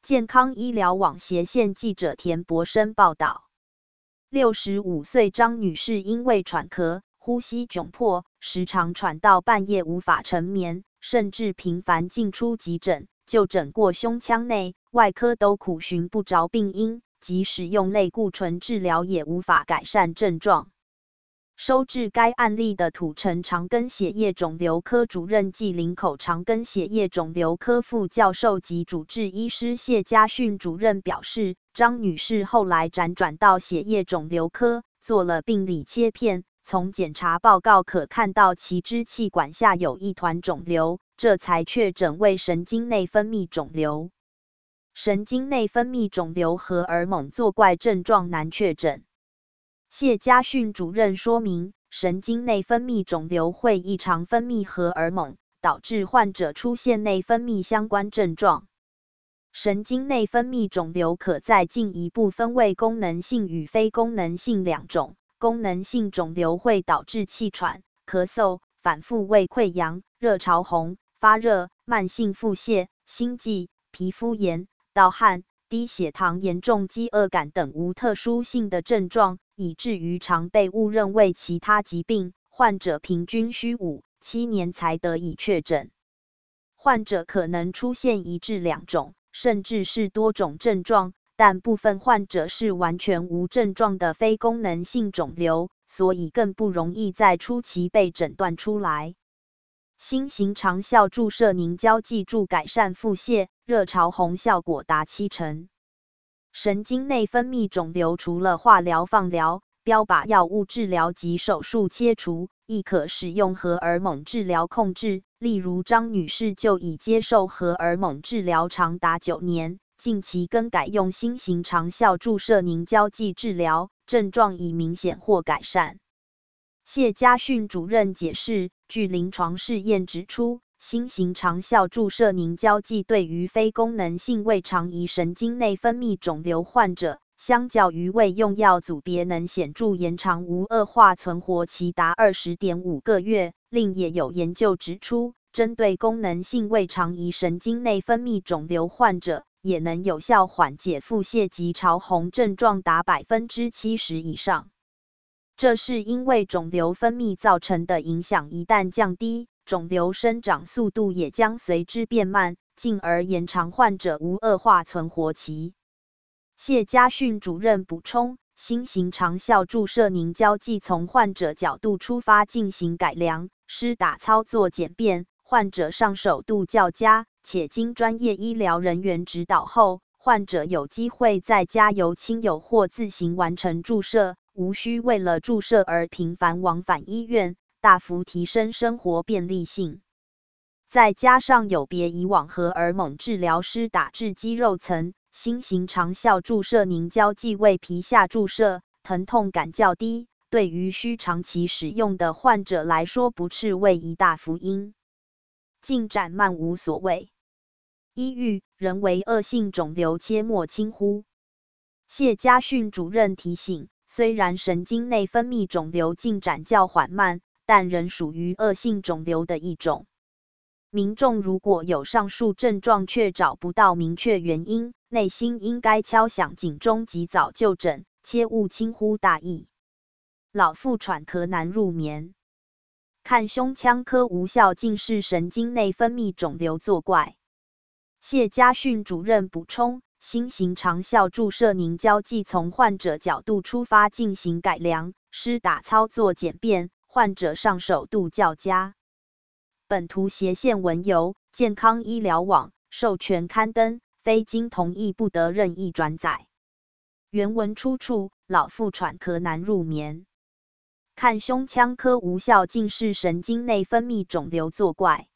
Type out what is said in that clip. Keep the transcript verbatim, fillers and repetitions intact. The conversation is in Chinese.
健康医疗网斜线记者田博生报道。六十五岁张女士因为喘咳、呼吸窘迫，时常喘到半夜无法成眠，甚至频繁进出急诊，就诊过胸腔内外科都苦寻不着病因，即使用类固醇治疗也无法改善症状。收治该案例的土城长庚血液肿瘤科主任暨林口长庚血液肿瘤科副教授及主治医师谢家训主任表示，张女士后来辗转到血液肿瘤科做了病理切片，从检查报告可看到其支气管下有一团肿瘤，这才确诊为神经内分泌肿瘤。神经内分泌肿瘤荷尔蒙作怪症状难确诊。谢家训主任说明，神经内分泌肿瘤会异常分泌荷尔蒙，导致患者出现内分泌相关症状。神经内分泌肿瘤可再进一步分为功能性与非功能性两种。功能性肿瘤会导致气喘、咳嗽、反复胃溃疡、热潮红、发热、慢性腹泻、心悸、皮肤炎、盗汗、低血糖、严重饥饿感等无特殊性的症状，以至于常被误认为其他疾病。患者平均需五、七年才得以确诊。患者可能出现一至两种，甚至是多种症状，但部分患者是完全无症状的非功能性肿瘤，所以更不容易在初期被诊断出来。新型长效注射凝胶剂助改善腹泻、热潮红效果达七成。神经内分泌肿瘤除了化疗、放疗、标靶药物治疗及手术切除，亦可使用荷尔蒙治疗控制。例如张女士就已接受荷尔蒙治疗长达九年，近期更改用新型长效注射凝胶剂治疗，症状已明显或改善。谢家训主任解释，据临床试验指出，新型长效注射凝胶剂对于非功能性胃肠胰神经内分泌肿瘤患者，相较于未用药组别能显著延长无恶化存活期达 二十点五个月。另也有研究指出，针对功能性胃肠胰神经内分泌肿瘤患者，也能有效缓解腹泻及潮红症状达 百分之七十 以上。这是因为肿瘤分泌造成的影响一旦降低，肿瘤生长速度也将随之变慢，进而延长患者无恶化存活期。谢家训主任补充，新型长效注射凝胶剂从患者角度出发进行改良，施打操作简便，患者上手度较佳，且经专业医疗人员指导后，患者有机会在家由亲友或自行完成注射，无需为了注射而频繁往返医院，大幅提升生活便利性。再加上有别以往荷尔蒙治疗施打至肌肉层，新型长效注射凝胶剂为皮下注射，疼痛感较低，对于需长期使用的患者来说不啻为一大福音。进展慢无所谓。一遇人为恶性肿瘤切莫轻忽。谢家训主任提醒，虽然神经内分泌肿瘤进展较缓慢，但仍属于恶性肿瘤的一种。民众如果有上述症状却找不到明确原因，内心应该敲响警钟，及早就诊，切勿轻忽大意。老妇喘咳难入眠，看胸腔科无效竟是神经内分泌肿瘤作怪。谢家训主任补充，新型长效注射凝胶剂从患者角度出发进行改良，施打操作简便，患者上手度较佳。本图斜线文由健康医疗网授权刊登，非经同意不得任意转载。原文出处：老妇喘咳难入眠，看胸腔科无效竟是神经内分泌肿瘤作怪。